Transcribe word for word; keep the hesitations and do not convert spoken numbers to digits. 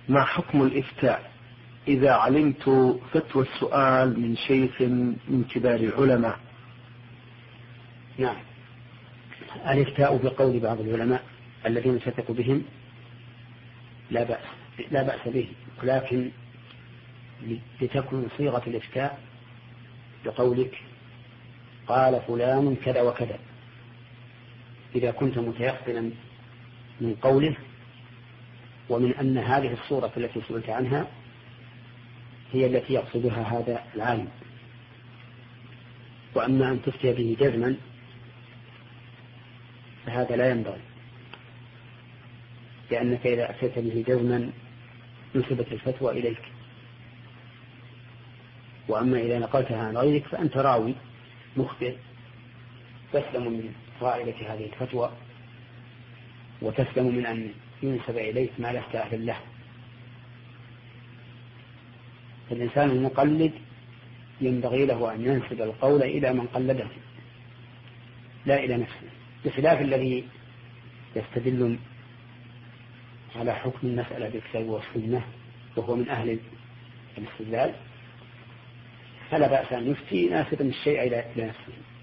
ما حكم الإفتاء إذا علمت فتوى السؤال من شيخ من كبار العلماء؟ نعم، الإفتاء بقول بعض العلماء الذين تثق بهم لا بأس لا بأس به، ولكن لتكن صيغة الإفتاء بقولك قال فلان كذا وكذا، إذا كنت متيقنا من قوله ومن أن هذه الصورة التي سئلت عنها هي التي يقصدها هذا العالم. وأما أن تفتي به جزما فهذا لا ينبغي، لأنك إذا أتيت به جزما نسبت الفتوى إليك، وأما إذا نقلتها عن غيرك فأنت راوي مخبر تسلم من فائدة هذه الفتوى وتسلم من أن ينسب إليك ما لست أهل له. فالإنسان المقلد ينبغي له أن ينسب القول إلى من قلده لا إلى نفسه، بخلاف الذي يستدل على حكم المسألة بالكتاب والسنة وهو من أهل الاستدلال، فلا بأس أن يفتي ناسبا الشيء إلى نفسه.